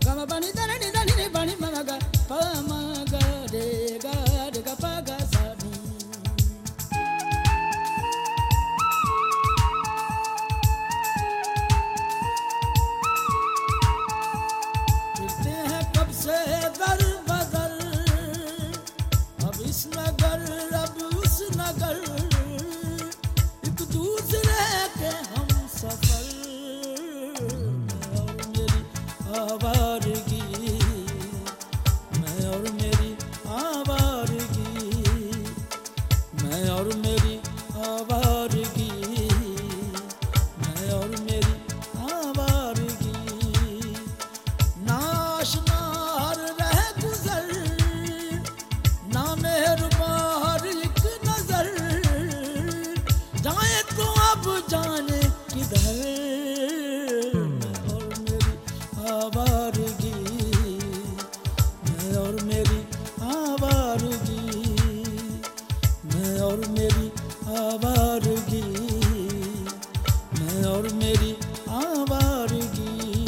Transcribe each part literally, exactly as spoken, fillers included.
gama bani dani ni dani ni bani ma ga pa ma ga re ga re ga pa ga sa ni फिरते हैं कब से दर बदर अब इस नगर अब उस नगर एक दूसरे के हम सफर और मेरी आवारगी मैं और मेरी आवारगी मैं और मेरी आवारगी मैं और मेरी आवारगी नाशनार रह गुजर ना मेहरबान एक नजर जाए तो अब जाने किधर मैं और मेरी आवारगी मैं और मेरी आवारगी मैं और मेरी आवारगी मैं और मेरी आवारगी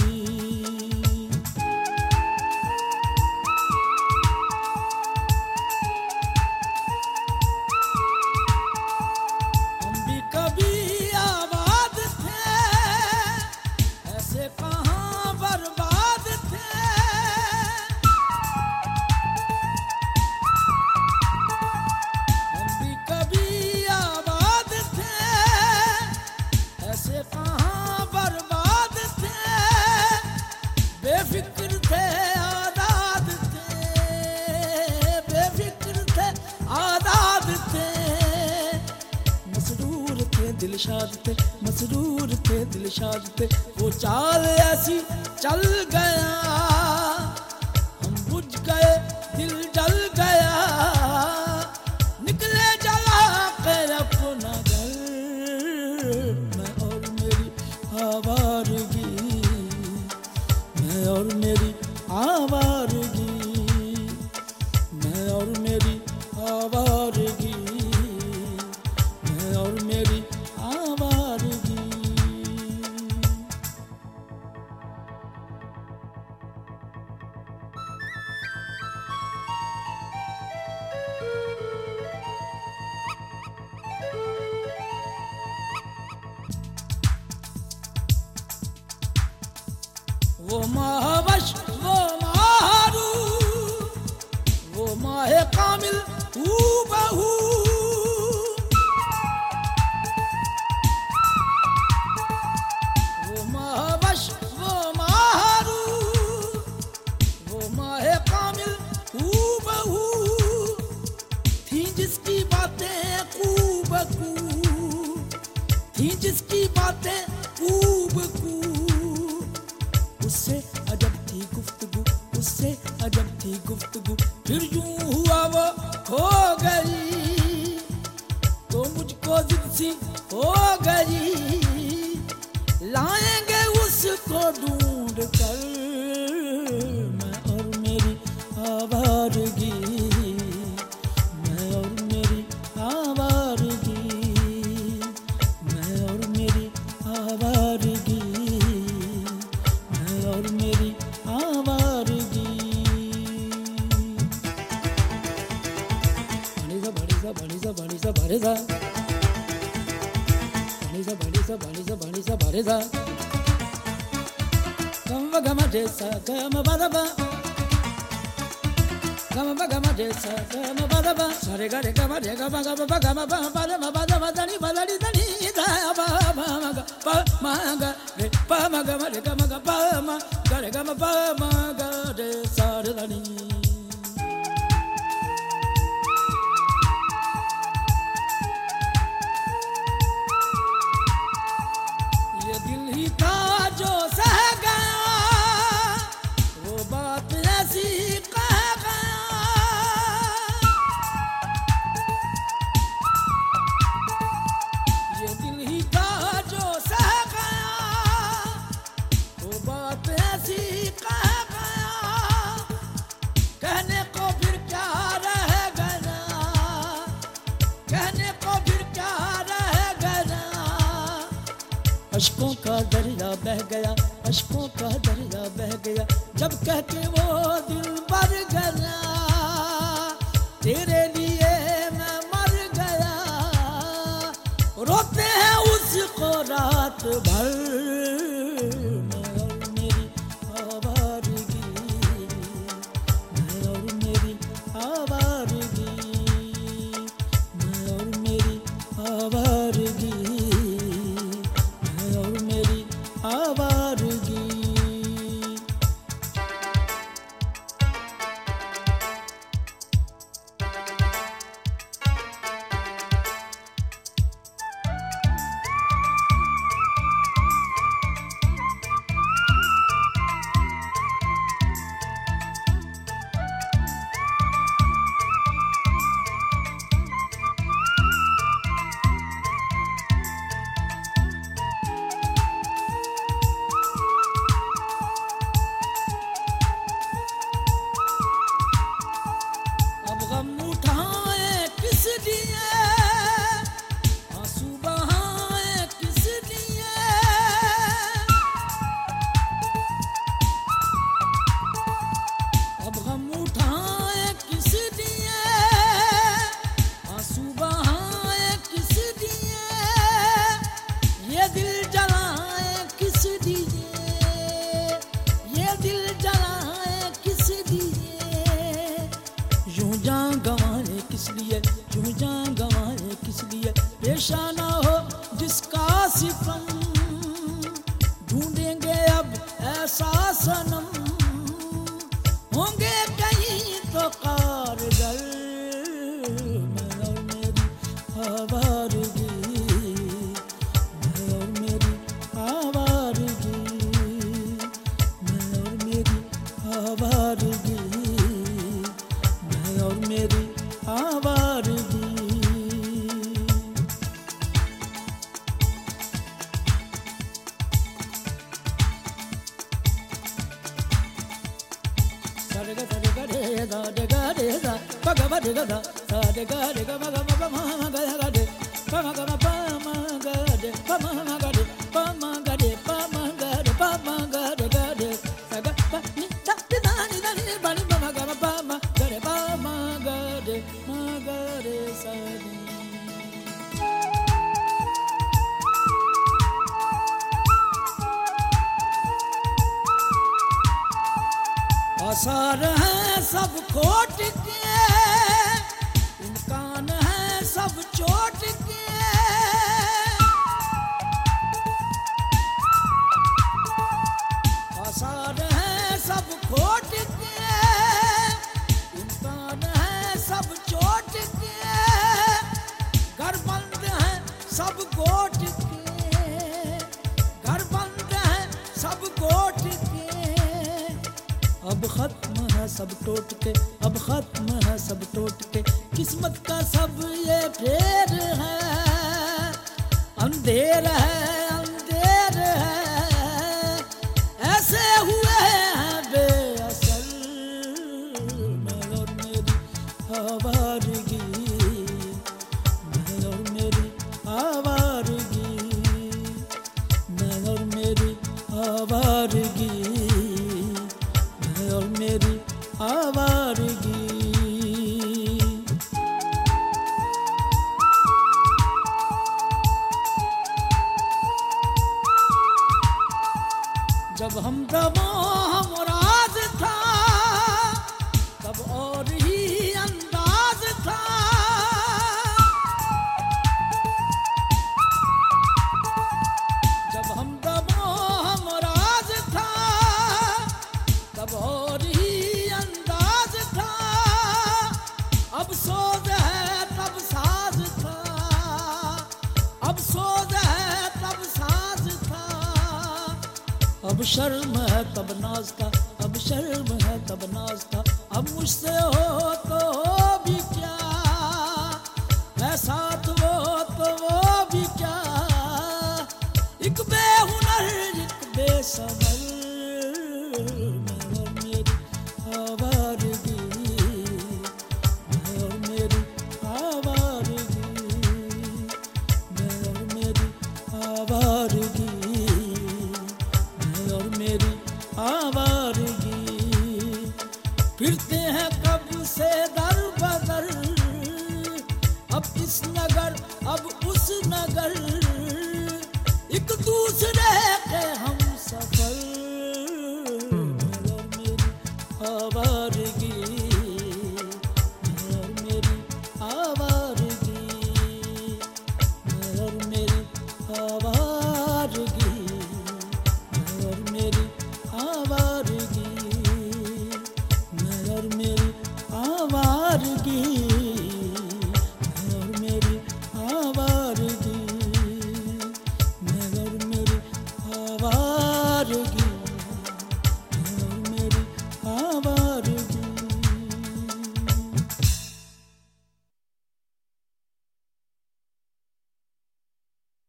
हम भी कभी आबाद थे ऐसे कहाँ बर्बाद थे हम भी कभी आबाद थे ऐसे कहाँ बर्बाद थे बेफिक्र थे आजाद थे बेफिक्र थे आजाद थे मसरूर थे दिलशाद थे मसरूर थे दिलशाद थे वो चाल ऐसी चल गया हम बुझ गए दिल जल गया निकले जला के अपना घर मैं और मेरी आवारगी मैं और मेरी आवारगी मैं और मेरी आवारगी मैं और मेरी आवारगी वो महावश वो मारू वो माहे कामिल हू बहू वो महावश वो मारू वो माहे कामिल हू बहू थी जिसकी बातें खूब खूब थी जिसकी बातें खूब खूब उससे अजब थी गुफ्तगू उससे अजब थी गुफ्तगू फिर यूं हुआ वो खो गई तो मुझको जिद सी हो गई लाएंगे उसको ढूंढ कर मैं और मेरी आवारगी मैं और मेरी आवारगी मैं और मेरी आवारगी मैं और मेरी आवारगी बड़ी सा बड़ी सा बड़ी सा बड़ी सा बड़ी सा बड़ी सा बड़ी सा बड़ी सा बड़ी सा बड़ी सा गम गम जैसा गम बदबा गम गम जैसा गम बदबा सारे गरे गम रे गम गम गम बदम बदम दनी बदनी दनी दा बा मा ग प मा ग रे प मा ग रे गम ग प मा ग रे गम प मा ग रे सारे दनी ये दिल ही था जो सह गया वो बात ऐसी कह गया ये दिल ही था जो सह गया वो बात ऐसी कह गया कहने को फिर क्या रह गया कहने को फिर क्या रह गया अश्कों का दरिया बह गया अश्कों का दरिया बह गया जब कह के वो दिल भर गया तेरे लिए मैं मर गया रोते हैं उसको रात भर मैं और मेरी आवारगी मैं और मेरी आवारगी मैं और मेरी आवारगी मैं और मेरी आवारगी गम उठाए किस लिए आंसू बहाए किस लिए अब गम उठाए किस लिए आंसू बहाए किस लिए ये दिल जलाए किस लिए ये दिल जलाए किस लिए यूं जान गंवाए किस लिए यूं जान गंवाए किस लिए पेशाना हो जिसका सिफम ढूंढेंगे अब ऐसा सनम होंगे कहीं तो कारगर मैं और मेरी आवारगी मैं और मेरी आवारगी मैं और मेरी आवारगी और मेरी आवारगी सा रे गा सा रे गा रे गा रे गा रे गा प गा मा रे गा दा सा रे गा रे गा मा गा मा मा मा गा गा रे प मा गा मा प मा गा रे प मा मा गा रे प मा गा रे प मा गा रे प मा गा रे गा रे सा गा प नि दा ni da ni da ni ba ni प मा गा मा प मा गा रे प मा गा रे मा गा रे सा नी आसार हैं सब खोट के इम्कान है सब चोट के आसार हैं सब खोट के इम्कान है सब चोट के घर बंद है सब गोट के घर बंद है सब गोट के अब खत्म है सब टोट के अब खत्म है सब टोट के किस्मत का सब ये फेर है अंधेर है अंधेर है ऐसे हुए हैं बेअसल मैं और मेरी आवारगी मैं और मेरी आवारगी मैं और मेरी आवारगी और मेरी आवारगी जब हम दमो हम राज था तब और ही अंदाज था जब हम दमो हम राज था तब और ही अंदाज था अब सोज है तब साज था अब सोज है तब साज था अब शर्म है तब नाज था अब शर्म है तब नाज था अब मुझसे हो तो हो भी क्या है साथ वो तो वो भी क्या एक बेहुनर एक बेसमर मैं और मेरी आवारगी मैं और मेरी आवारगी मैं और मेरी आवारगी मैं और फिरते हैं कब से दर बदर, अब इस नगर अब उस नगर, एक दूसरे के हम सफर। मगर मेरी आवारगी, मगर मेरी आवारगी, मगर मेरी आवारगी, मगर मेरी आवारगी, मगर मेरी आवारगी, मगर मेरी आवारगी, मगर मेरी आवारगी।